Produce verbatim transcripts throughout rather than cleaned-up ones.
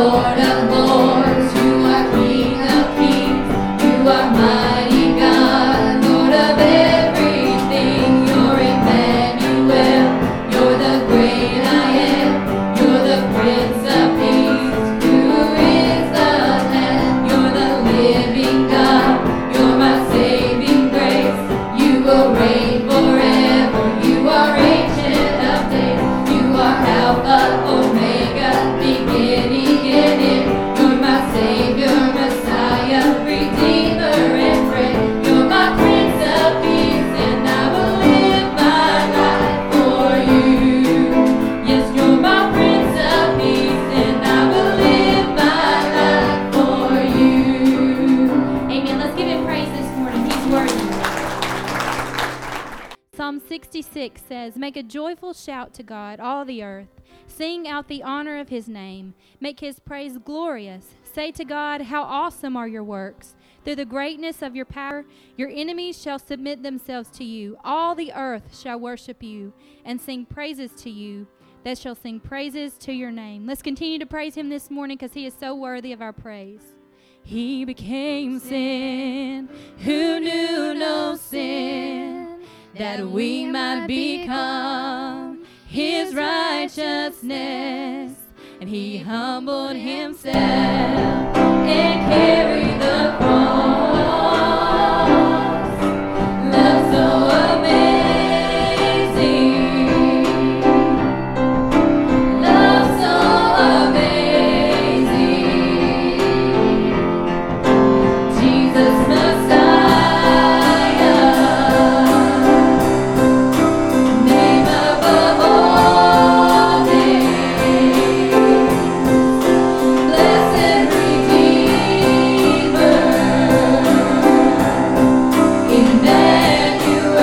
Lord of lords, you are King of kings, you are mighty God, Lord of everything. You're Emmanuel, you're the great I am, you're the Prince of Peace, who is the Lamb. You're the living God, you're my saving grace, you will reign forever, you are ancient of days, you are Alpha, Omega, beginning and end. You're my Savior, Messiah, Redeemer and friend. You're my Prince of Peace, and I will live my life for you. Yes, you're my Prince of Peace, and I will live my life for you. Amen. Let's give him praise this morning. He's worthy. Psalm sixty-six says, "Make a joyful shout to God, all the earth. Sing out the honor of his name. Make his praise glorious. Say to God, how awesome are your works. Through the greatness of your power, your enemies shall submit themselves to you. All the earth shall worship you and sing praises to you that shall sing praises to your name." Let's continue to praise him this morning because he is so worthy of our praise. He became sin who knew no sin, that we might become his righteousness. And he humbled himself and carried the cross. Love so amazing, love so amazing. Jesus Messiah, name above all names, blessed Redeemer, Emmanuel.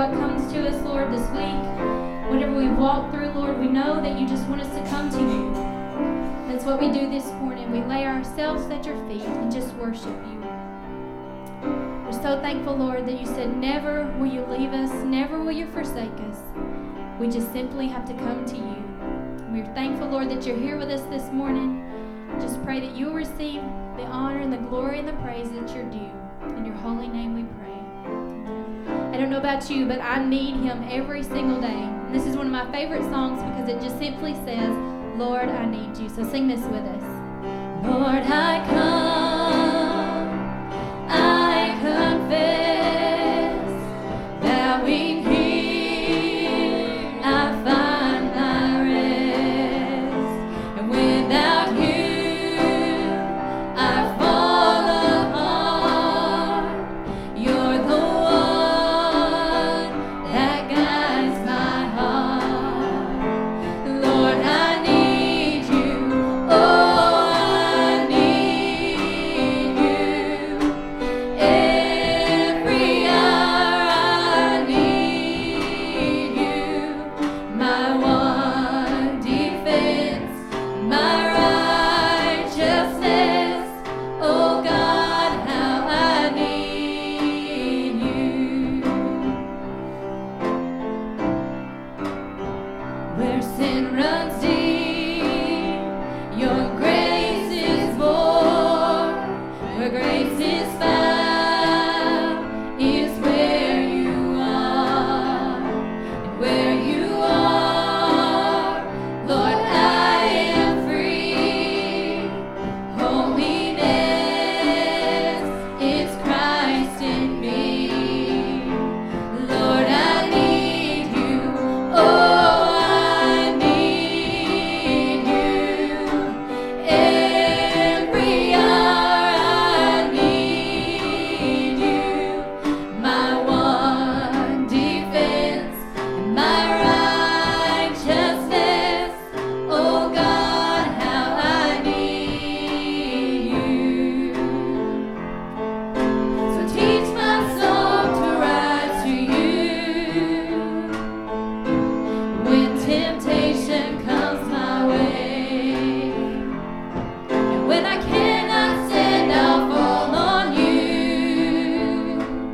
what comes to us, Lord, this week, whatever we walk through, Lord, we know that you just want us to come to you. That's what we do this morning. We lay ourselves at your feet and just worship you. We're so thankful, Lord, that you said never will you leave us, never will you forsake us. We just simply have to come to you. We're thankful, Lord, that you're here with us this morning. Just pray that you'll receive the honor and the glory and the praise that you're due. In your holy name we pray. I don't know about you, but I need him every single day. And this is one of my favorite songs because it just simply says, Lord, I need you. So sing this with us. Lord, I come, I confess that we here I find my rest. And without you, I fall apart. You're the one that guides my heart. Lord, I need you. Oh, I need you. Every hour I need you. My one defense, my righteousness. Oh God, how I need you. Where sin runs deep, your grace is born. Where grace is found is where you are. And where you are, Lord, I am free. Holiness is Christ in me. Lord, I need you. Oh, I need you. Every hour I need you. My one defense, my righteousness. Oh God, how I need you. So teach my soul to rise to you when temptation comes my way. And when I cannot stand, I'll fall on you.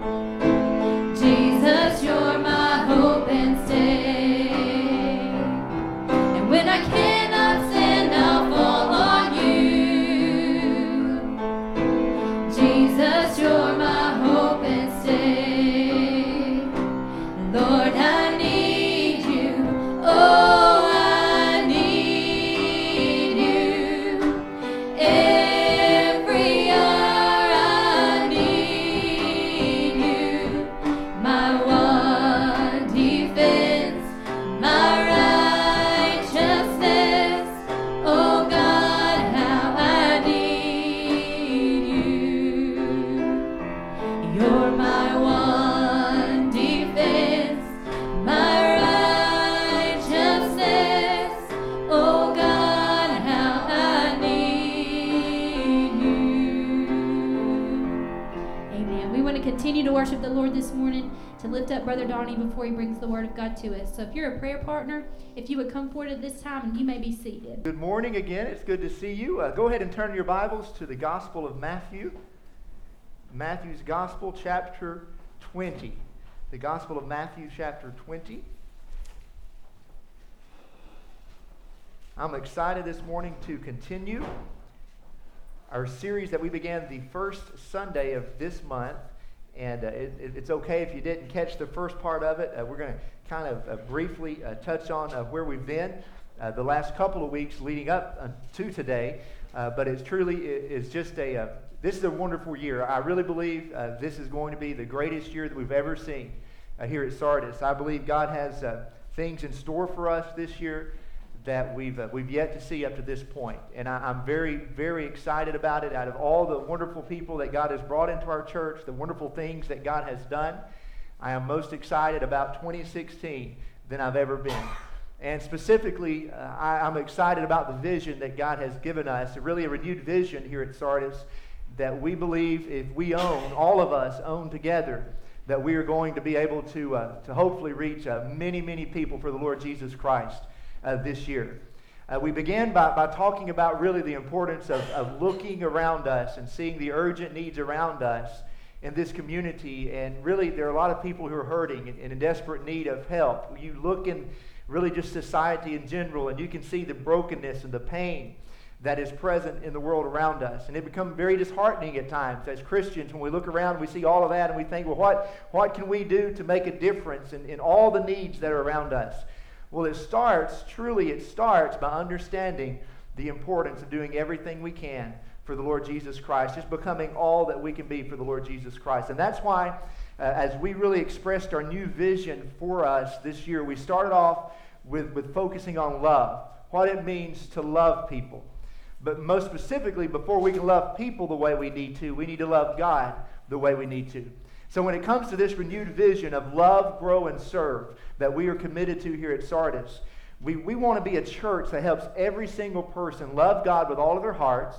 Jesus, you're my hope and stay. And when I cannot stand, I'll fall on you. Jesus, you're my hope and stay. Lord, I need you. Oh, I need you. Every hour I need you. My one defense, my righteousness. Oh God, how I need you. You're my one defense, my righteousness. Oh God, how I need you. Amen. We want to continue to worship the Lord this morning, to lift up Brother Donnie before he brings the Word of God to us. So if you're a prayer partner, if you would come forward at this time, and you may be seated. Good morning again. It's good to see you. Uh, go ahead and turn your Bibles to the Gospel of Matthew. Matthew's Gospel, chapter twenty. The Gospel of Matthew, chapter twenty. I'm excited this morning to continue our series that we began the first Sunday of this month. And uh, it, it, it's okay if you didn't catch the first part of it. Uh, we're going to kind of uh, briefly uh, touch on uh, where we've been uh, the last couple of weeks leading up uh, to today. Uh, but it's truly, it, it's just a, uh, this is a wonderful year. I really believe uh, this is going to be the greatest year that we've ever seen uh, here at Sardis. I believe God has uh, things in store for us this year that we've uh, we've yet to see up to this point. And I, I'm very, very excited about it. Out of all the wonderful people that God has brought into our church, the wonderful things that God has done, I am most excited about twenty sixteen than I've ever been. And specifically, uh, I, I'm excited about the vision that God has given us, really a renewed vision here at Sardis that we believe if we own, all of us own together, that we are going to be able to, uh, to hopefully reach uh, many, many people for the Lord Jesus Christ uh, this year. Uh, we began by, by talking about really the importance of, of looking around us and seeing the urgent needs around us in this community. And really, there are a lot of people who are hurting and, and in desperate need of help. You look in really just society in general, and you can see the brokenness and the pain that is present in the world around us. And it becomes very disheartening at times as Christians when we look around and we see all of that and we think, well, what, what can we do to make a difference in, in all the needs that are around us? Well, it starts, truly it starts by understanding the importance of doing everything we can for the Lord Jesus Christ, just becoming all that we can be for the Lord Jesus Christ. And that's why, uh, as we really expressed our new vision for us this year, we started off with, with focusing on love, what it means to love people. But most specifically, before we can love people the way we need to, we need to love God the way we need to. So when it comes to this renewed vision of love, grow, and serve that we are committed to here at Sardis, we, we want to be a church that helps every single person love God with all of their hearts,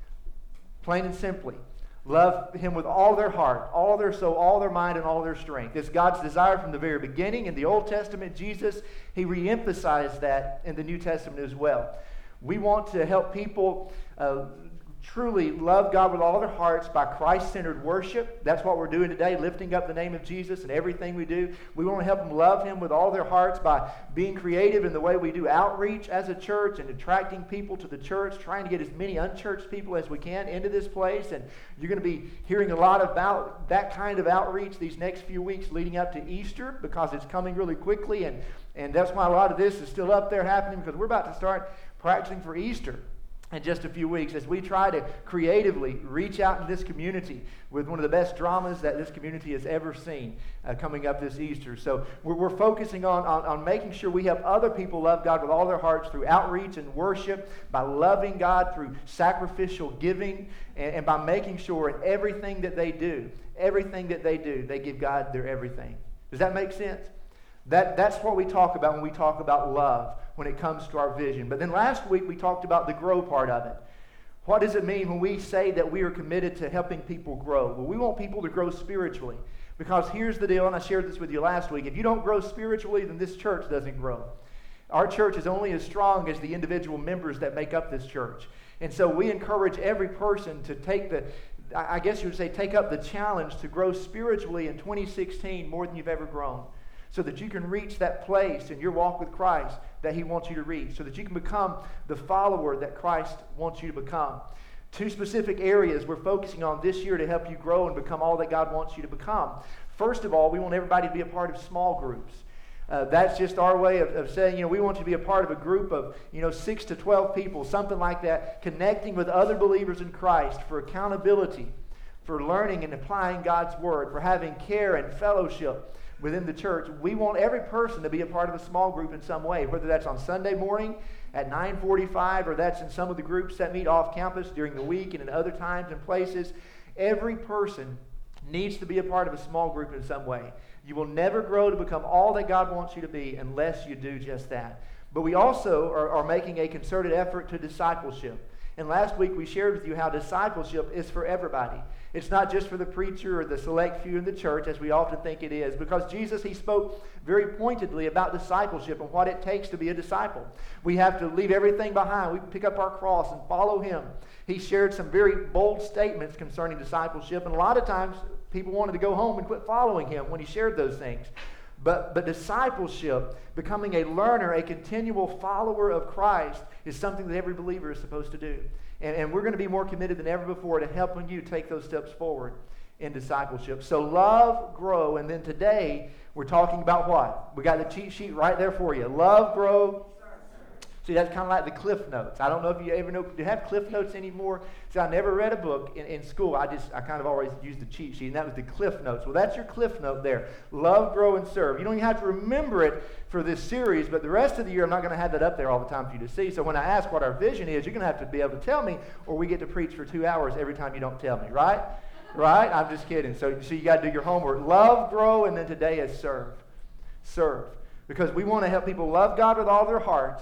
plain and simply. Love Him with all their heart, all their soul, all their mind, and all their strength. It's God's desire from the very beginning. In the Old Testament, Jesus, He re-emphasized that in the New Testament as well. We want to help people uh, truly love God with all their hearts by Christ-centered worship. That's what we're doing today, lifting up the name of Jesus in everything we do. We want to help them love Him with all their hearts by being creative in the way we do outreach as a church and attracting people to the church, trying to get as many unchurched people as we can into this place. And you're going to be hearing a lot about that kind of outreach these next few weeks leading up to Easter, because it's coming really quickly. And, and that's why a lot of this is still up there happening, because we're about to start practicing for Easter in just a few weeks as we try to creatively reach out in this community with one of the best dramas that this community has ever seen uh, coming up this Easter. So we're, we're focusing on, on, on making sure we help other people love God with all their hearts through outreach and worship, by loving God through sacrificial giving, and, and by making sure in everything that they do, everything that they do, they give God their everything. Does that make sense? That, that's what we talk about when we talk about love, when it comes to our vision. But then last week we talked about the grow part of it. What does it mean when we say that we are committed to helping people grow? Well, we want people to grow spiritually. Because here's the deal, and I shared this with you last week. If you don't grow spiritually, then this church doesn't grow. Our church is only as strong as the individual members that make up this church. And so we encourage every person to take the, I guess you would say, take up the challenge to grow spiritually in twenty sixteen more than you've ever grown, so that you can reach that place in your walk with Christ that He wants you to reach, so that you can become the follower that Christ wants you to become. Two specific areas we're focusing on this year to help you grow and become all that God wants you to become. First of all, we want everybody to be a part of small groups. Uh, that's just our way of, of saying, you know, we want you to be a part of a group of, you know, six to twelve people, something like that, connecting with other believers in Christ for accountability, for learning and applying God's Word, for having care and fellowship within the church. We want every person to be a part of a small group in some way, whether that's on Sunday morning at nine forty-five or that's in some of the groups that meet off campus during the week and in other times and places. Every person needs to be a part of a small group in some way. You will never grow to become all that God wants you to be unless you do just that. But we also are, are making a concerted effort to discipleship. And last week we shared with you how discipleship is for everybody. It's not just for the preacher or the select few in the church, as we often think it is, because Jesus, He spoke very pointedly about discipleship and what it takes to be a disciple. We have to leave everything behind. We pick up our cross and follow Him. He shared some very bold statements concerning discipleship, and a lot of times people wanted to go home and quit following Him when He shared those things. But, but discipleship, becoming a learner, a continual follower of Christ, is something that every believer is supposed to do. And, and we're going to be more committed than ever before to helping you take those steps forward in discipleship. So love, grow, and then today we're talking about what? We got the cheat sheet right there for you. Love, grow. See, that's kind of like the Cliff Notes. I don't know if you ever know, do you have Cliff Notes anymore? See, I never read a book in, in school. I just, I kind of always used the cheat sheet, and that was the Cliff Notes. Well, that's your Cliff Note there. Love, grow, and serve. You don't even have to remember it for this series, but the rest of the year I'm not going to have that up there all the time for you to see. So when I ask what our vision is, you're going to have to be able to tell me, or we get to preach for two hours every time you don't tell me, right? Right? I'm just kidding. So, so you got to do your homework. Love, grow, and then today is serve. Serve. Because we want to help people love God with all their hearts.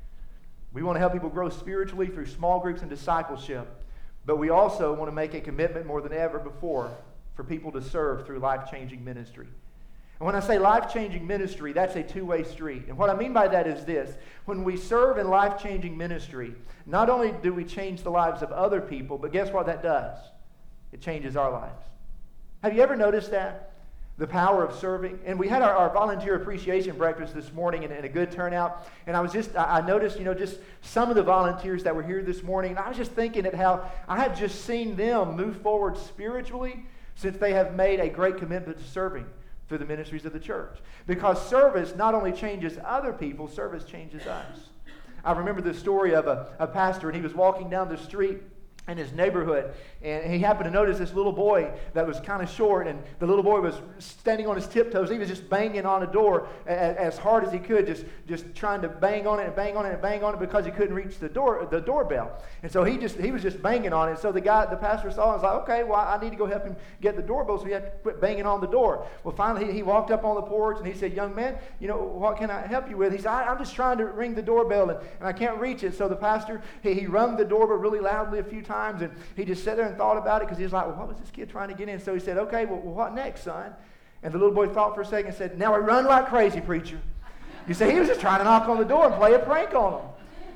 We want to help people grow spiritually through small groups and discipleship. But we also want to make a commitment more than ever before for people to serve through life-changing ministry. And when I say life-changing ministry, that's a two-way street. And what I mean by that is this. When we serve in life-changing ministry, not only do we change the lives of other people, but guess what that does? It changes our lives. Have you ever noticed that? The power of serving. And we had our, our volunteer appreciation breakfast this morning and, and a good turnout. And I was just, I, I noticed, you know, just some of the volunteers that were here this morning. And I was just thinking at how I have just seen them move forward spiritually since they have made a great commitment to serving through the ministries of the church. Because service not only changes other people, service changes us. I remember the story of a, a pastor, and he was walking down the street in his neighborhood, and he happened to notice this little boy that was kind of short, and the little boy was standing on his tiptoes. He was just banging on a door as, as hard as he could, just, just trying to bang on it and bang on it and bang on it because he couldn't reach the door the doorbell. And so he just he was just banging on it. So the guy, the pastor saw it and was like, okay, well, I need to go help him get the doorbell, so he had to quit banging on the door. Well, finally, he, he walked up on the porch, and he said, young man, you know, what can I help you with? He said, I, I'm just trying to ring the doorbell, and, and I can't reach it. So the pastor, he, he rung the doorbell really loudly a few times. Times, and he just sat there and thought about it because he was like, well, what was this kid trying to get in? So he said, okay, well, well, what next, son? And the little boy thought for a second and said, now we run like crazy, preacher. You see, he was just trying to knock on the door and play a prank on him.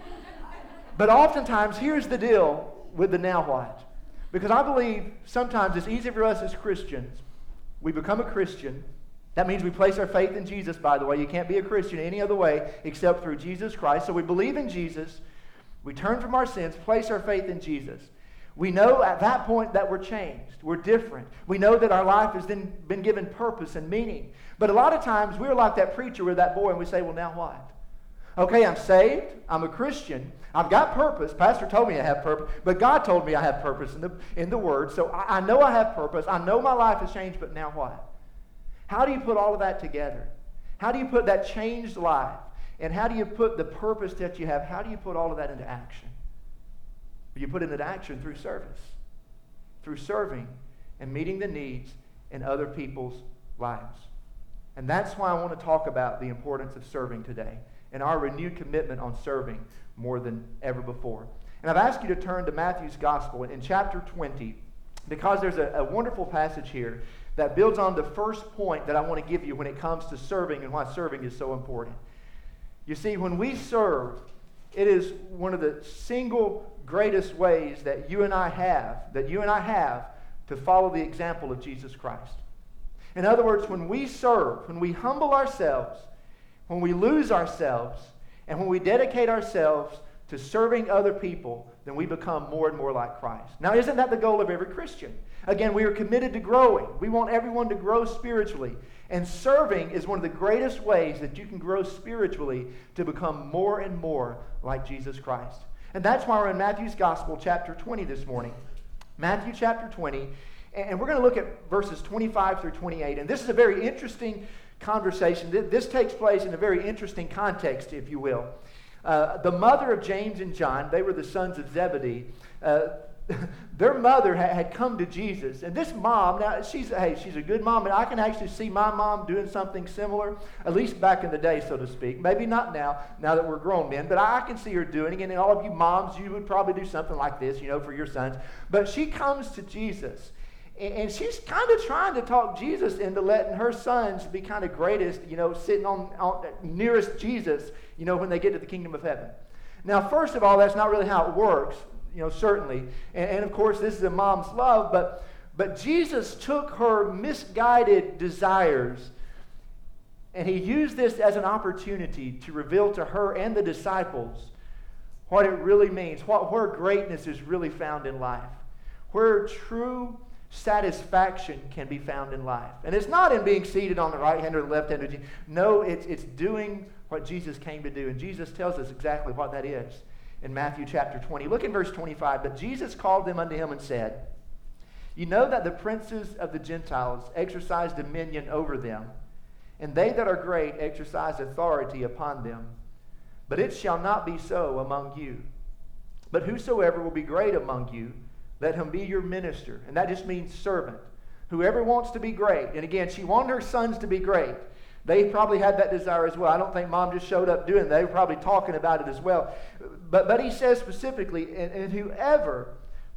But oftentimes, here's the deal with the now what. Because I believe sometimes it's easy for us as Christians. We become a Christian. That means we place our faith in Jesus, by the way. You can't be a Christian any other way except through Jesus Christ. So we believe in Jesus. We turn from our sins, place our faith in Jesus. We know at that point that we're changed. We're different. We know that our life has then been given purpose and meaning. But a lot of times we're like that preacher with that boy, and we say, well, now what? Okay, I'm saved. I'm a Christian. I've got purpose. Pastor told me I have purpose, but God told me I have purpose in the, in the Word. So I, I know I have purpose. I know my life has changed, but now what? How do you put all of that together? How do you put that changed life? And how do you put the purpose that you have, how do you put all of that into action? You put it into action through service, through serving and meeting the needs in other people's lives. And that's why I want to talk about the importance of serving today and our renewed commitment on serving more than ever before. And I've asked you to turn to Matthew's Gospel in chapter twenty because there's a, a wonderful passage here that builds on the first point that I want to give you when it comes to serving and why serving is so important. You see, when we serve, it is one of the single greatest ways that you and I have, that you and I have to follow the example of Jesus Christ. In other words, when we serve, when we humble ourselves, when we lose ourselves, and when we dedicate ourselves to serving other people, then we become more and more like Christ. Now, isn't that the goal of every Christian? Again, we are committed to growing. We want everyone to grow spiritually. And serving is one of the greatest ways that you can grow spiritually to become more and more like Jesus Christ. And that's why we're in Matthew's Gospel, chapter twenty this morning. Matthew chapter twenty. And we're going to look at verses twenty-five through twenty-eight. And this is a very interesting conversation. This takes place in a very interesting context, if you will. Uh, the mother of James and John, they were the sons of Zebedee. Uh, their mother ha- had come to Jesus. And this mom, now she's, hey, she's a good mom, and I can actually see my mom doing something similar, at least back in the day, so to speak. Maybe not now, now that we're grown men, but I, I can see her doing it. And all of you moms, you would probably do something like this, you know, for your sons. But she comes to Jesus. And she's kind of trying to talk Jesus into letting her sons be kind of greatest, you know, sitting on, on nearest Jesus, you know, when they get to the kingdom of heaven. Now, first of all, that's not really how it works, you know, certainly. And, and of course, this is a mom's love, but, but Jesus took her misguided desires, and he used this as an opportunity to reveal to her and the disciples what it really means, what, where greatness is really found in life, where true satisfaction can be found in life. And it's not in being seated on the right hand or the left hand of Jesus. No, it's, it's doing what Jesus came to do. And Jesus tells us exactly what that is in Matthew chapter twenty. Look in verse twenty-five. But Jesus called them unto him and said, you know that the princes of the Gentiles exercise dominion over them, and they that are great exercise authority upon them. But it shall not be so among you. But whosoever will be great among you, let him be your minister. And that just means servant. Whoever wants to be great. And again, she wanted her sons to be great. They probably had that desire as well. I don't think mom just showed up doing that. They were probably talking about it as well. But, but he says specifically, and, and whoever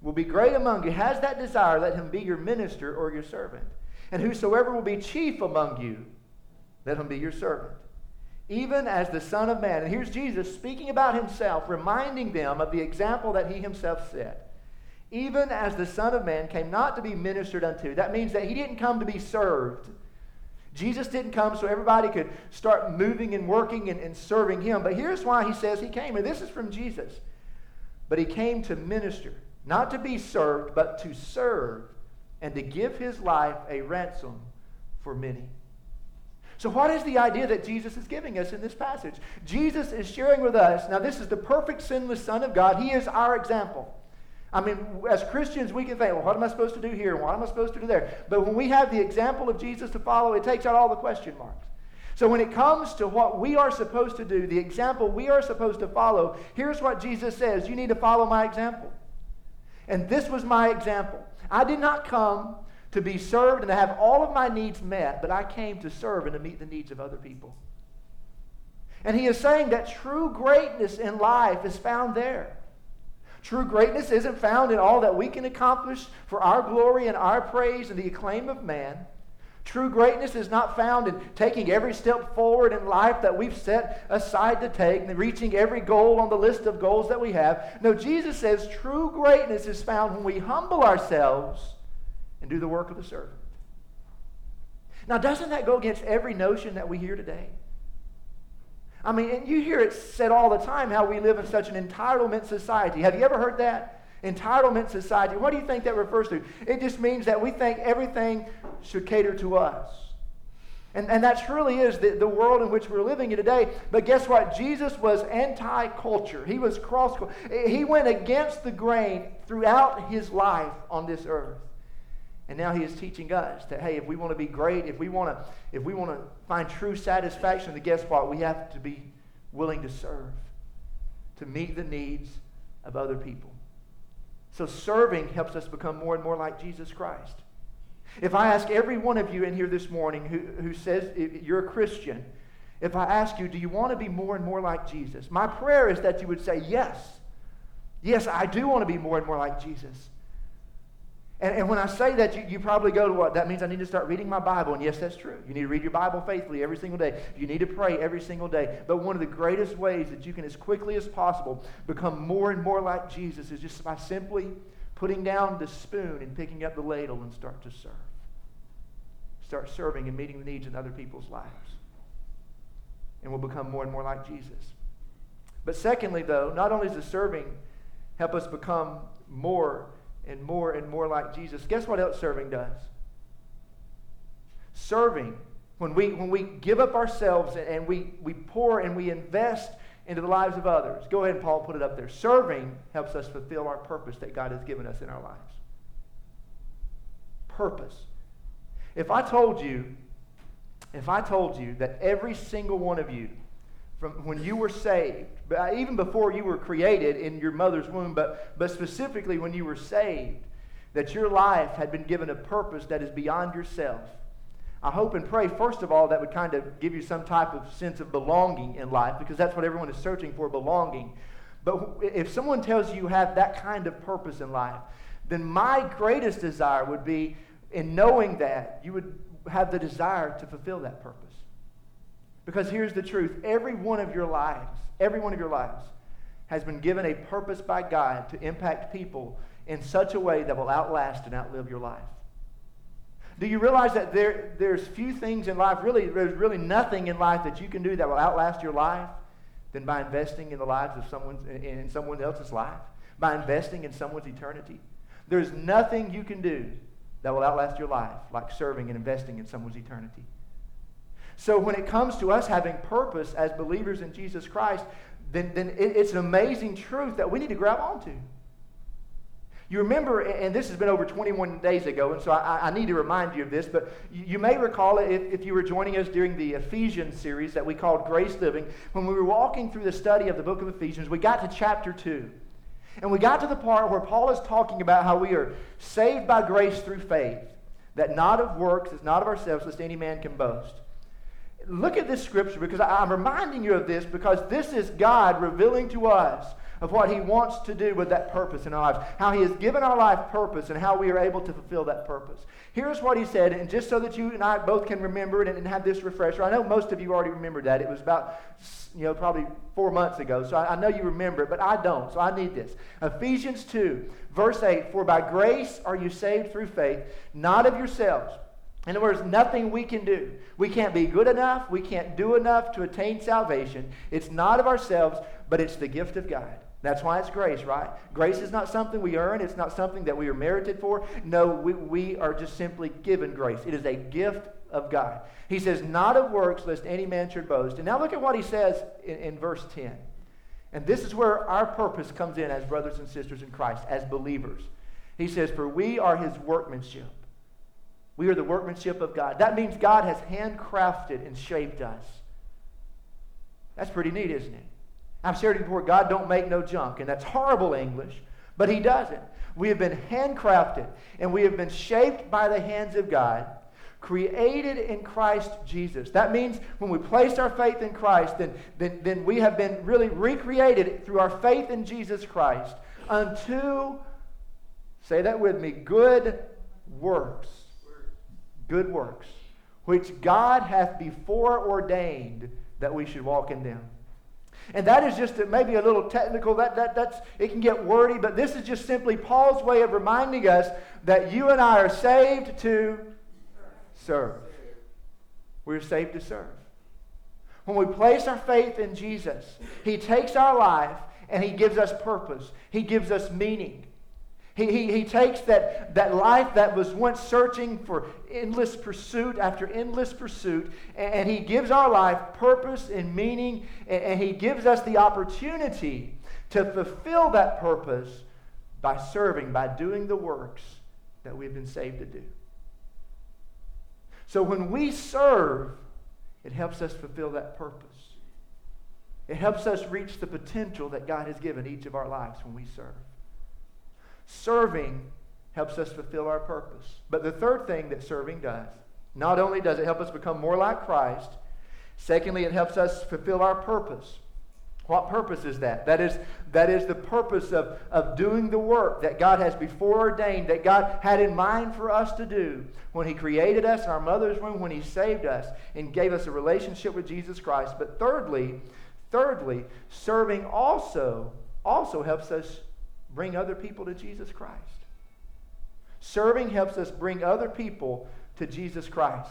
will be great among you, has that desire, let him be your minister or your servant. And whosoever will be chief among you, let him be your servant. Even as the Son of Man. And here's Jesus speaking about himself, reminding them of the example that he himself set. Even as the Son of Man came not to be ministered unto. That means that he didn't come to be served. Jesus didn't come so everybody could start moving and working and, and serving him. But here's why he says he came. And this is from Jesus. But he came to minister. Not to be served, but to serve. And to give his life a ransom for many. So what is the idea that Jesus is giving us in this passage? Jesus is sharing with us, now this is the perfect sinless Son of God. He is our example. I mean, as Christians, we can think, well, what am I supposed to do here? What am I supposed to do there? But when we have the example of Jesus to follow, it takes out all the question marks. So when it comes to what we are supposed to do, the example we are supposed to follow, here's what Jesus says. You need to follow my example. And this was my example. I did not come to be served and to have all of my needs met, but I came to serve and to meet the needs of other people. And he is saying that true greatness in life is found there. True greatness isn't found in all that we can accomplish for our glory and our praise and the acclaim of man. True greatness is not found in taking every step forward in life that we've set aside to take and reaching every goal on the list of goals that we have. No, Jesus says true greatness is found when we humble ourselves and do the work of the servant. Now, doesn't that go against every notion that we hear today? I mean, and you hear it said all the time how we live in such an entitlement society. Have you ever heard that? Entitlement society. What do you think that refers to? It just means that we think everything should cater to us. And, and that truly is the, the world in which we're living in today. But guess what? Jesus was anti-culture. He was cross. He went against the grain throughout his life on this earth. And now he is teaching us that, hey, if we want to be great, if we want to, if we want to find true satisfaction, then guess what? We have to be willing to serve, to meet the needs of other people. So serving helps us become more and more like Jesus Christ. If I ask every one of you in here this morning who, who says you're a Christian, if I ask you, do you want to be more and more like Jesus? My prayer is that you would say, yes. Yes, I do want to be more and more like Jesus. And, and when I say that, you, you probably go to what? That means I need to start reading my Bible. And yes, that's true. You need to read your Bible faithfully every single day. You need to pray every single day. But one of the greatest ways that you can, as quickly as possible, become more and more like Jesus is just by simply putting down the spoon and picking up the ladle and start to serve. Start serving and meeting the needs in other people's lives. And we'll become more and more like Jesus. But secondly, though, not only does the serving help us become more and more and more like Jesus, guess what else serving does? Serving, when we when we give up ourselves and, and we, we pour and we invest into the lives of others. Go ahead and Paul put it up there. Serving helps us fulfill our purpose that God has given us in our lives. Purpose. If I told you, if I told you that every single one of you, from when you were saved, but even before you were created in your mother's womb, but, but specifically when you were saved, that your life had been given a purpose that is beyond yourself, I hope and pray, first of all, that would kind of give you some type of sense of belonging in life, because that's what everyone is searching for, belonging. But if someone tells you you have that kind of purpose in life, then my greatest desire would be, in knowing that, you would have the desire to fulfill that purpose. Because here's the truth. Every one of your lives, every one of your lives has been given a purpose by God to impact people in such a way that will outlast and outlive your life. Do you realize that there, there's few things in life, really, there's really nothing in life that you can do that will outlast your life than by investing in the lives of someone, in someone else's life, by investing in someone's eternity. There's nothing you can do that will outlast your life like serving and investing in someone's eternity. So when it comes to us having purpose as believers in Jesus Christ, then, then it, it's an amazing truth that we need to grab onto. You remember, and this has been over twenty-one days ago, and so I, I need to remind you of this, but you, you may recall it if, if you were joining us during the Ephesians series that we called Grace Living. When we were walking through the study of the book of Ephesians, we got to chapter two. And we got to the part where Paul is talking about how we are saved by grace through faith, that not of works, it's not of ourselves, lest any man can boast. Look at this scripture, because I'm reminding you of this because this is God revealing to us of what He wants to do with that purpose in our lives, how He has given our life purpose and how we are able to fulfill that purpose. Here's what He said, and just so that you and I both can remember it and, and have this refresher. I know most of you already remembered that. It was about, you know, probably four months ago, so I, I know you remember it, but I don't, so I need this. Ephesians two, verse eight, for by grace are you saved through faith, not of yourselves. In other words, nothing we can do. We can't be good enough. We can't do enough to attain salvation. It's not of ourselves, but it's the gift of God. That's why it's grace, right? Grace is not something we earn. It's not something that we are merited for. No, we, we are just simply given grace. It is a gift of God. He says, not of works, lest any man should boast. And now look at what he says in, in verse ten. And this is where our purpose comes in as brothers and sisters in Christ, as believers. He says, for we are His workmanship. We are the workmanship of God. That means God has handcrafted and shaped us. That's pretty neat, isn't it? I've shared it before, God don't make no junk, and that's horrible English, but He doesn't. We have been handcrafted, and we have been shaped by the hands of God, created in Christ Jesus. That means when we place our faith in Christ, then, then, then we have been really recreated through our faith in Jesus Christ unto, say that with me, good works. Good works, which God hath before ordained that we should walk in them. And that is just a, maybe a little technical, that, that, that's, it can get wordy, but this is just simply Paul's way of reminding us that you and I are saved to serve. We're saved to serve. When we place our faith in Jesus, He takes our life and He gives us purpose. He gives us meaning. He, he, he takes that, that life that was once searching for endless pursuit after endless pursuit, and, and He gives our life purpose and meaning, and, and He gives us the opportunity to fulfill that purpose by serving, by doing the works that we've been saved to do. So when we serve, it helps us fulfill that purpose. It helps us reach the potential that God has given each of our lives when we serve. Serving helps us fulfill our purpose. But the third thing that serving does, not only does it help us become more like Christ, secondly, it helps us fulfill our purpose. What purpose is that? That is, that is the purpose of, of doing the work that God has before ordained, that God had in mind for us to do when He created us in our mother's womb, when He saved us and gave us a relationship with Jesus Christ. But thirdly, thirdly, serving also, also helps us bring other people to Jesus Christ. Serving helps us bring other people to Jesus Christ.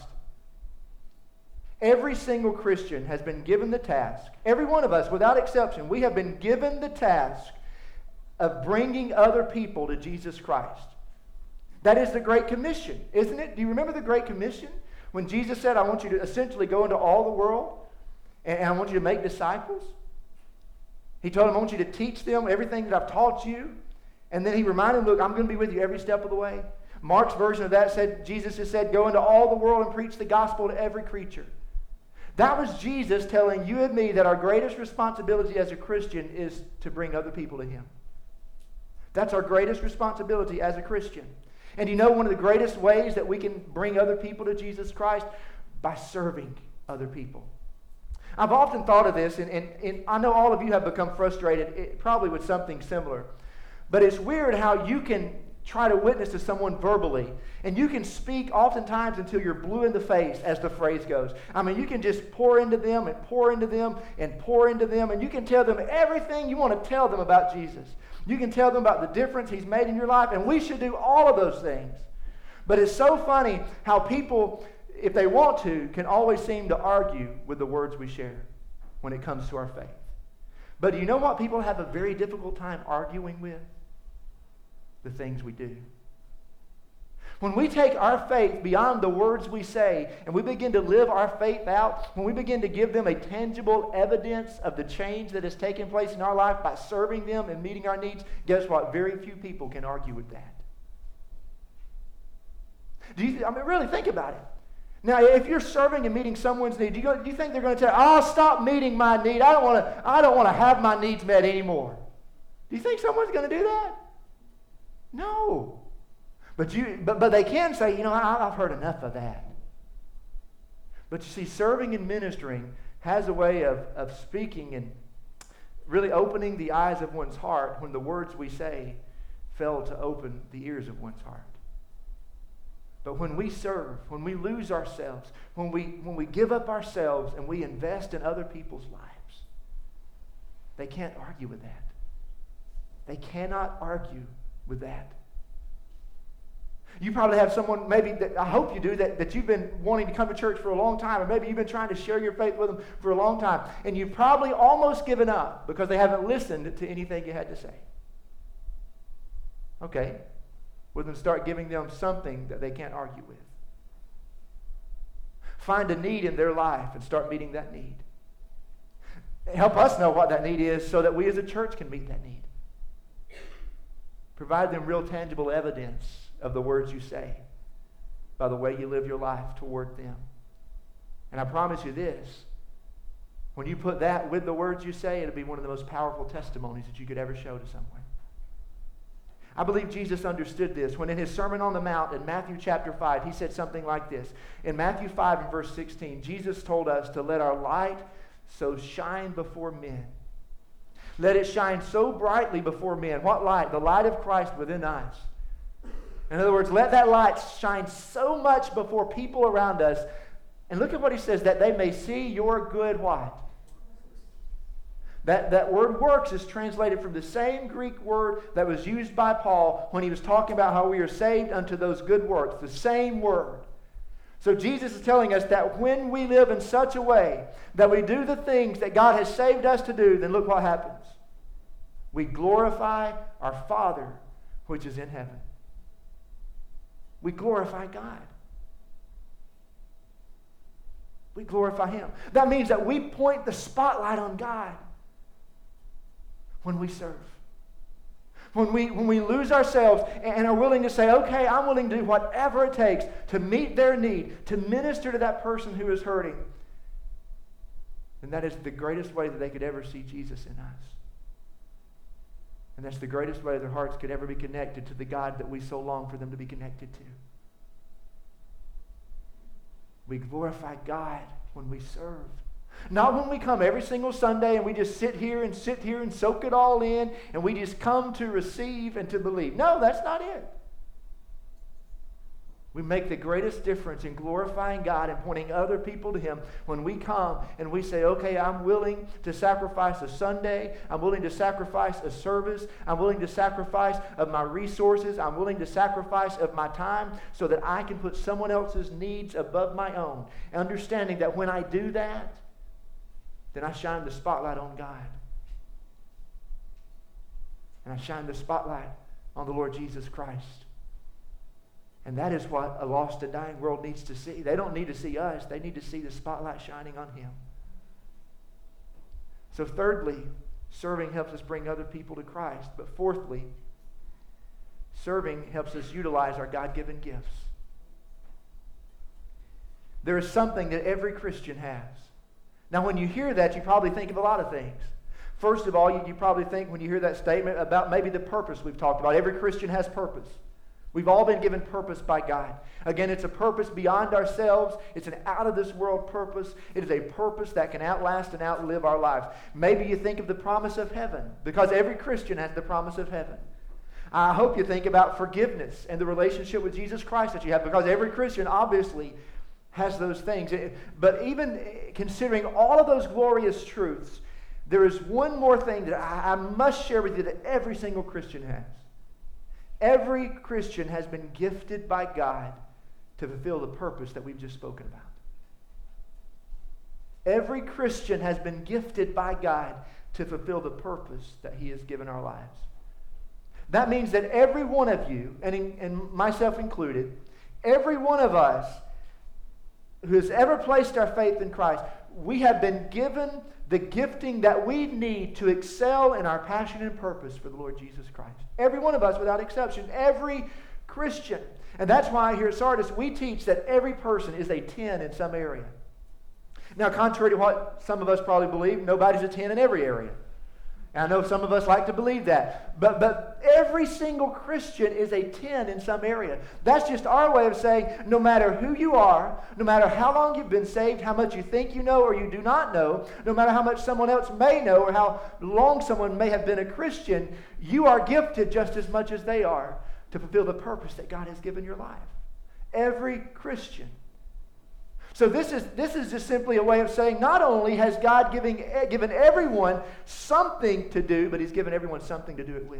Every single Christian has been given the task, every one of us, without exception, we have been given the task of bringing other people to Jesus Christ. That is the Great Commission, isn't it? Do you remember the Great Commission? When Jesus said, I want you to essentially go into all the world, and I want you to make disciples. He told them, I want you to teach them everything that I've taught you. And then He reminded them, look, I'm going to be with you every step of the way. Mark's version of that said, Jesus has said, go into all the world and preach the gospel to every creature. That was Jesus telling you and me that our greatest responsibility as a Christian is to bring other people to Him. That's our greatest responsibility as a Christian. And you know one of the greatest ways that we can bring other people to Jesus Christ? By serving other people. I've often thought of this, and, and, and I know all of you have become frustrated, it, probably with something similar. But it's weird how you can try to witness to someone verbally, and you can speak oftentimes until you're blue in the face, as the phrase goes. I mean, you can just pour into them and pour into them and pour into them, and you can tell them everything you want to tell them about Jesus. You can tell them about the difference He's made in your life, and we should do all of those things. But it's so funny how people, if they want to, can always seem to argue with the words we share when it comes to our faith. But do you know what people have a very difficult time arguing with? The things we do. When we take our faith beyond the words we say and we begin to live our faith out, when we begin to give them a tangible evidence of the change that has taken place in our life by serving them and meeting our needs, guess what? Very few people can argue with that. Do you, I mean, really think about it. Now, if you're serving and meeting someone's need, do you, do you think they're going to tell, "Oh, stop meeting my need. I don't want to. I don't want to have my needs met anymore"? Do you think someone's going to do that? No. But you, but but they can say, "You know, I, I've heard enough of that." But you see, serving and ministering has a way of of speaking and really opening the eyes of one's heart when the words we say fail to open the ears of one's heart. But when we serve, when we lose ourselves, when we, when we give up ourselves and we invest in other people's lives, they can't argue with that. They cannot argue with that. You probably have someone, maybe, that I hope you do, that, that you've been wanting to come to church for a long time, or maybe you've been trying to share your faith with them for a long time, and you've probably almost given up because they haven't listened to anything you had to say. Okay. Well, then start giving them something that they can't argue with. Find a need in their life and start meeting that need. Help us know what that need is so that we as a church can meet that need. Provide them real tangible evidence of the words you say by the way you live your life toward them. And I promise you this, when you put that with the words you say, it'll be one of the most powerful testimonies that you could ever show to someone. I believe Jesus understood this when in his Sermon on the Mount in Matthew chapter five, he said something like this. In Matthew five and verse sixteen, Jesus told us to let our light so shine before men. Let it shine so brightly before men. What light? The light of Christ within us. In other words, let that light shine so much before people around us. And look at what he says, that they may see your good what? That, that word works is translated from the same Greek word that was used by Paul when he was talking about how we are saved unto those good works. The same word. So Jesus is telling us that when we live in such a way that we do the things that God has saved us to do, then look what happens. We glorify our Father which is in heaven. We glorify God. We glorify Him. That means that we point the spotlight on God when we serve. When we, when we lose ourselves and are willing to say, okay, I'm willing to do whatever it takes to meet their need, to minister to that person who is hurting. And that is the greatest way that they could ever see Jesus in us. And that's the greatest way their hearts could ever be connected to the God that we so long for them to be connected to. We glorify God when we serve. Not when we come every single Sunday and we just sit here and sit here and soak it all in and we just come to receive and to believe. No, that's not it. We make the greatest difference in glorifying God and pointing other people to Him when we come and we say, okay, I'm willing to sacrifice a Sunday. I'm willing to sacrifice a service. I'm willing to sacrifice of my resources. I'm willing to sacrifice of my time so that I can put someone else's needs above my own. Understanding that when I do that, then I shine the spotlight on God. And I shine the spotlight on the Lord Jesus Christ. And that is what a lost and dying world needs to see. They don't need to see us. They need to see the spotlight shining on Him. So thirdly, serving helps us bring other people to Christ. But fourthly, serving helps us utilize our God-given gifts. There is something that every Christian has. Now, when you hear that, you probably think of a lot of things. First of all, you, you probably think when you hear that statement about maybe the purpose we've talked about. Every Christian has purpose. We've all been given purpose by God. Again, it's a purpose beyond ourselves. It's an out-of-this-world purpose. It is a purpose that can outlast and outlive our lives. Maybe you think of the promise of heaven, because every Christian has the promise of heaven. I hope you think about forgiveness and the relationship with Jesus Christ that you have, because every Christian obviously has those things. But even considering all of those glorious truths, there is one more thing that I must share with you that every single Christian has. Every Christian has been gifted by God to fulfill the purpose that we've just spoken about. Every Christian has been gifted by God to fulfill the purpose that He has given our lives. That means that every one of you, and, in, and myself included, every one of us who has ever placed our faith in Christ, we have been given the gifting that we need to excel in our passion and purpose for the Lord Jesus Christ. Every one of us, without exception, every Christian. And that's why here at Sardis, we teach that every person is a ten in some area. Now, contrary to what some of us probably believe, nobody's a ten in every area. And I know some of us like to believe that. But, but every single Christian is a ten in some area. That's just our way of saying no matter who you are, no matter how long you've been saved, how much you think you know or you do not know, no matter how much someone else may know or how long someone may have been a Christian, you are gifted just as much as they are to fulfill the purpose that God has given your life. Every Christian. So this is this is just simply a way of saying not only has God giving, given everyone something to do, but He's given everyone something to do it with.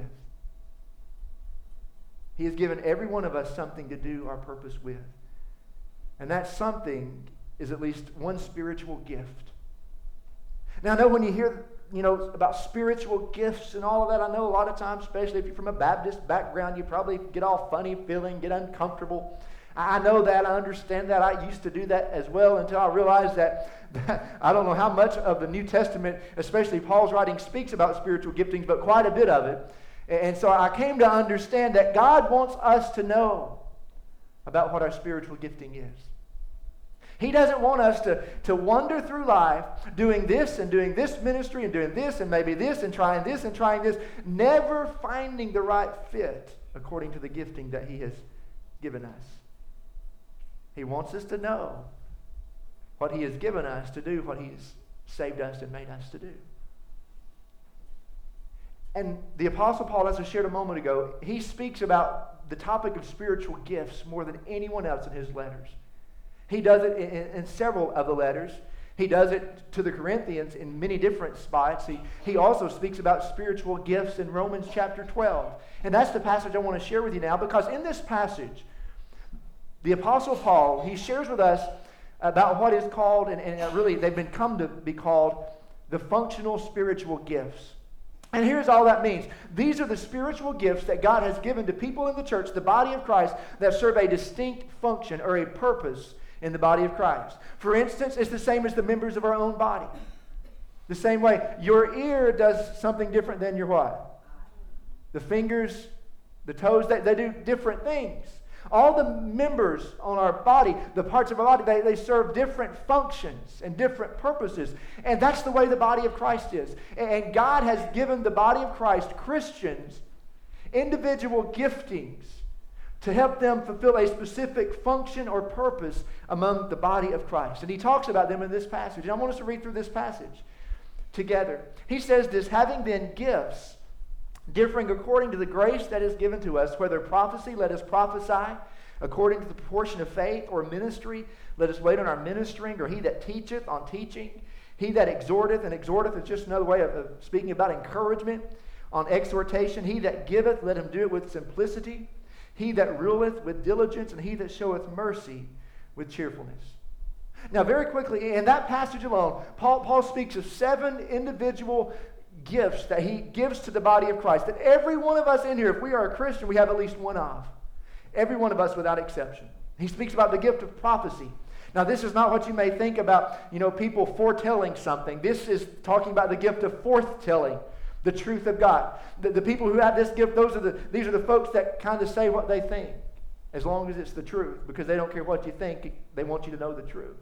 He has given every one of us something to do our purpose with. And that something is at least one spiritual gift. Now I know when you hear you know, about spiritual gifts and all of that, I know a lot of times, especially if you're from a Baptist background, you probably get all funny feeling, get uncomfortable. I know that. I understand that. I used to do that as well until I realized that, that I don't know how much of the New Testament, especially Paul's writing, speaks about spiritual giftings, but quite a bit of it. And so I came to understand that God wants us to know about what our spiritual gifting is. He doesn't want us to, to wander through life doing this and doing this ministry and doing this and maybe this and trying this and trying this, never finding the right fit according to the gifting that He has given us. He wants us to know what He has given us to do, what He's saved us and made us to do. And the Apostle Paul, as I shared a moment ago, he speaks about the topic of spiritual gifts more than anyone else in his letters. He does it in, in several of the letters. He does it to the Corinthians in many different spots. He, he also speaks about spiritual gifts in Romans chapter twelve. And that's the passage I want to share with you now, because in this passage, the Apostle Paul, he shares with us about what is called, and, and really they've been come to be called, the functional spiritual gifts. And here's all that means. These are the spiritual gifts that God has given to people in the church, the body of Christ, that serve a distinct function or a purpose in the body of Christ. For instance, it's the same as the members of our own body. The same way, your ear does something different than your what? The fingers, the toes, they, they do different things. All the members on our body, the parts of our body, they, they serve different functions and different purposes. And that's the way the body of Christ is. And God has given the body of Christ, Christians, individual giftings to help them fulfill a specific function or purpose among the body of Christ. And he talks about them in this passage. And I want us to read through this passage together. He says this, having then gifts differing according to the grace that is given to us, whether prophecy, let us prophesy according to the proportion of faith, or ministry, let us wait on our ministering, or he that teacheth on teaching, he that exhorteth, and exhorteth is just another way of, of speaking about encouragement, on exhortation, he that giveth, let him do it with simplicity, he that ruleth with diligence, and he that showeth mercy with cheerfulness. Now very quickly, in that passage alone, Paul, Paul speaks of seven individual gifts that he gives to the body of Christ, that every one of us in here, if we are a Christian, we have at least one of. Every one of us without exception. He speaks about the gift of prophecy. Now this is not what you may think about, you know, people foretelling something. This is talking about the gift of forthtelling the truth of God. The, the people who have this gift, those are the these are the folks that kind of say what they think, as long as it's the truth, because they don't care what you think, they want you to know the truth.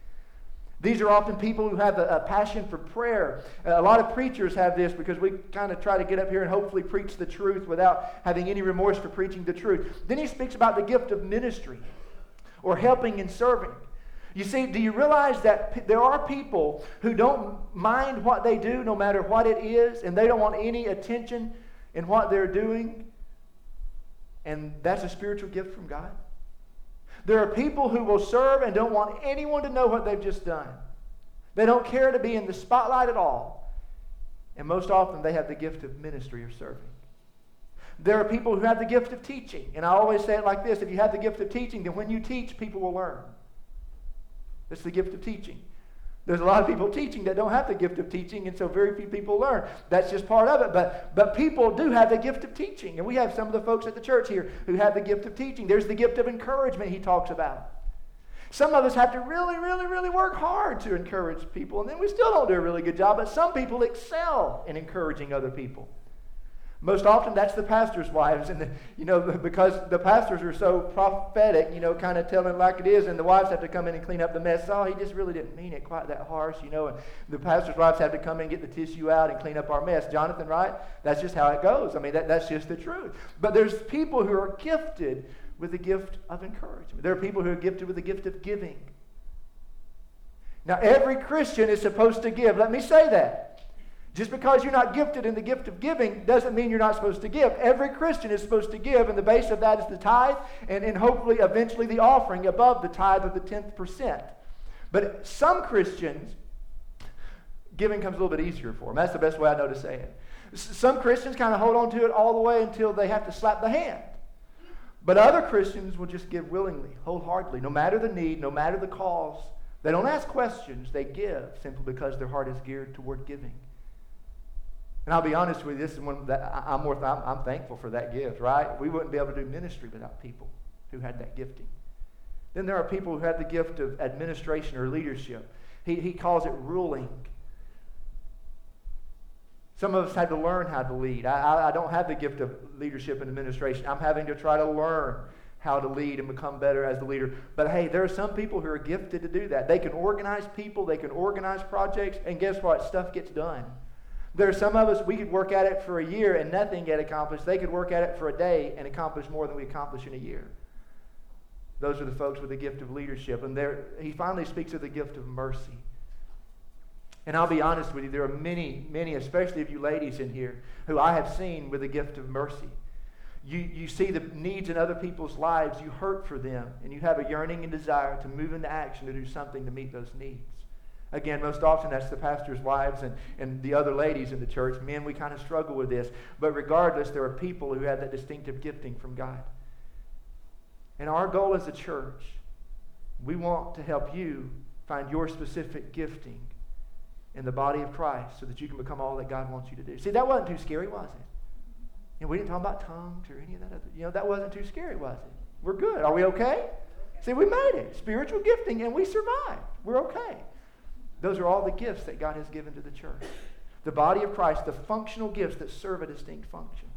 These are often people who have a, a passion for prayer. Uh, a lot of preachers have this, because we kind of try to get up here and hopefully preach the truth without having any remorse for preaching the truth. Then he speaks about the gift of ministry, or helping and serving. You see, do you realize that p- there are people who don't mind what they do no matter what it is, and they don't want any attention in what they're doing? And that's a spiritual gift from God. There are people who will serve and don't want anyone to know what they've just done. They don't care to be in the spotlight at all. And most often they have the gift of ministry or serving. There are people who have the gift of teaching. And I always say it like this: if you have the gift of teaching, then when you teach, people will learn. It's the gift of teaching. There's a lot of people teaching that don't have the gift of teaching, and so very few people learn. That's just part of it. But, but people do have the gift of teaching. And we have some of the folks at the church here who have the gift of teaching. There's the gift of encouragement he talks about. Some of us have to really, really, really work hard to encourage people, and then we still don't do a really good job. But some people excel in encouraging other people. Most often, that's the pastor's wives, and the, you know, because the pastors are so prophetic, you know, kind of telling it like it is, and the wives have to come in and clean up the mess. Oh, he just really didn't mean it quite that harsh, you know. And the pastor's wives have to come in and get the tissue out and clean up our mess. Jonathan, right? That's just how it goes. I mean, that, that's just the truth. But there's people who are gifted with the gift of encouragement. There are people who are gifted with the gift of giving. Now, every Christian is supposed to give. Let me say that. Just because you're not gifted in the gift of giving doesn't mean you're not supposed to give. Every Christian is supposed to give, and the base of that is the tithe, and, and hopefully eventually the offering above the tithe of the tenth percent. But some Christians, giving comes a little bit easier for them. That's the best way I know to say it. Some Christians kind of hold on to it all the way until they have to slap the hand. But other Christians will just give willingly, wholeheartedly, no matter the need, no matter the cause. They don't ask questions. They give simply because their heart is geared toward giving. And I'll be honest with you, this is one that I'm, more, I'm, I'm thankful for that gift, right? We wouldn't be able to do ministry without people who had that gifting. Then there are people who have the gift of administration or leadership. He, he calls it ruling. Some of us had to learn how to lead. I, I, I don't have the gift of leadership and administration. I'm having to try to learn how to lead and become better as the leader. But hey, there are some people who are gifted to do that. They can organize people, they can organize projects, and guess what? Stuff gets done. There are some of us, we could work at it for a year and nothing get accomplished. They could work at it for a day and accomplish more than we accomplish in a year. Those are the folks with the gift of leadership. And there, he finally speaks of the gift of mercy. And I'll be honest with you, there are many, many, especially of you ladies in here, who I have seen with the gift of mercy. You, you see the needs in other people's lives, you hurt for them, and you have a yearning and desire to move into action to do something to meet those needs. Again, most often that's the pastor's wives and, and the other ladies in the church. Men, we kind of struggle with this. But regardless, there are people who have that distinctive gifting from God. And our goal as a church, we want to help you find your specific gifting in the body of Christ so that you can become all that God wants you to do. See, that wasn't too scary, was it? You know, we didn't talk about tongues or any of that other, you know, that wasn't too scary, was it? We're good. Are we okay? See, we made it. Spiritual gifting, and we survived. We're okay. Those are all the gifts that God has given to the church. The body of Christ, the functional gifts that serve a distinct function.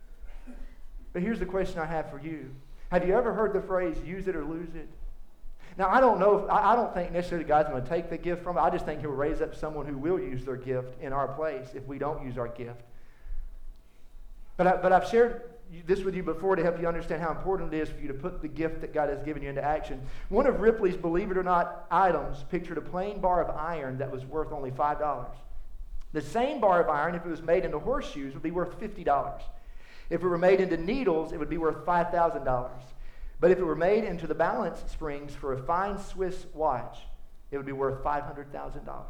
But here's the question I have for you. Have you ever heard the phrase, use it or lose it? Now, I don't know, if, I, I don't think necessarily God's going to take the gift from it. I just think he'll raise up someone who will use their gift in our place if we don't use our gift. But, I, but I've shared this with you before to help you understand how important it is for you to put the gift that God has given you into action. One of Ripley's, believe it or not, items pictured a plain bar of iron that was worth only five dollars. The same bar of iron, if it was made into horseshoes, would be worth fifty dollars. If it were made into needles, it would be worth five thousand dollars. But if it were made into the balance springs for a fine Swiss watch, it would be worth five hundred thousand dollars.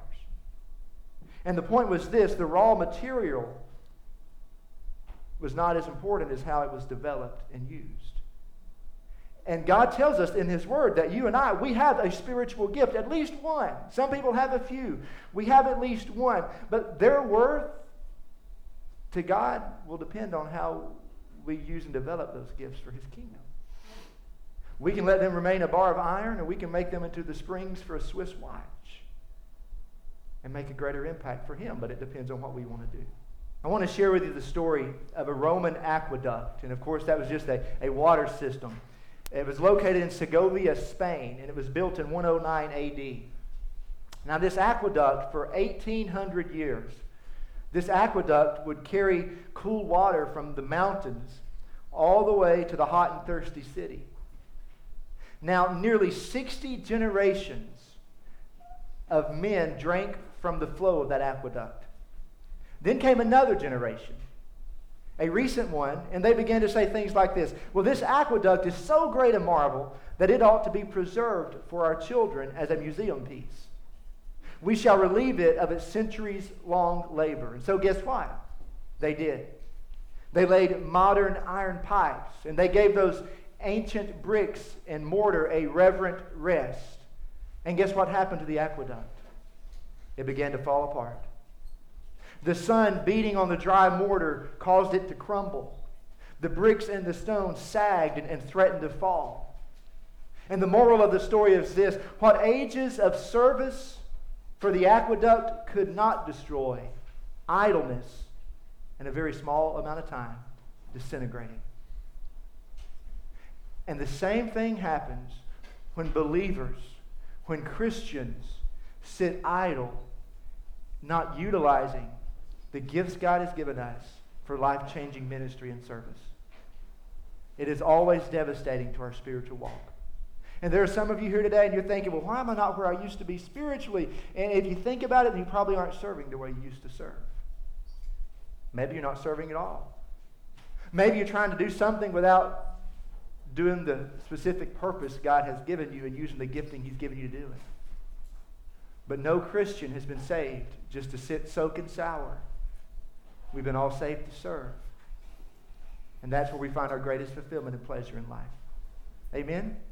And the point was this, the raw material was not as important as how it was developed and used. And God tells us in his word that you and I, we have a spiritual gift, at least one. Some people have a few. We have at least one. But their worth to God will depend on how we use and develop those gifts for his kingdom. We can let them remain a bar of iron, or we can make them into the springs for a Swiss watch and make a greater impact for him, but it depends on what we want to do. I want to share with you the story of a Roman aqueduct. And of course, that was just a, a water system. It was located in Segovia, Spain, and it was built in one oh nine A D. Now, this aqueduct, for eighteen hundred years, this aqueduct would carry cool water from the mountains all the way to the hot and thirsty city. Now, nearly sixty generations of men drank from the flow of that aqueduct. Then came another generation, a recent one, and they began to say things like this. Well, this aqueduct is so great a marvel that it ought to be preserved for our children as a museum piece. We shall relieve it of its centuries-long labor. And so guess what? They did. They laid modern iron pipes, and they gave those ancient bricks and mortar a reverent rest. And guess what happened to the aqueduct? It began to fall apart. The sun beating on the dry mortar caused it to crumble. The bricks and the stones sagged and, and threatened to fall. And the moral of the story is this: what ages of service for the aqueduct could not destroy, idleness in a very small amount of time, disintegrating. And the same thing happens when believers, when Christians sit idle, not utilizing the gifts God has given us for life-changing ministry and service. It is always devastating to our spiritual walk. And there are some of you here today and you're thinking, well, why am I not where I used to be spiritually? And if you think about it, then you probably aren't serving the way you used to serve. Maybe you're not serving at all. Maybe you're trying to do something without doing the specific purpose God has given you and using the gifting He's given you to do it. But no Christian has been saved just to sit, soak, and sour. We've been all saved to serve. And that's where we find our greatest fulfillment and pleasure in life. Amen?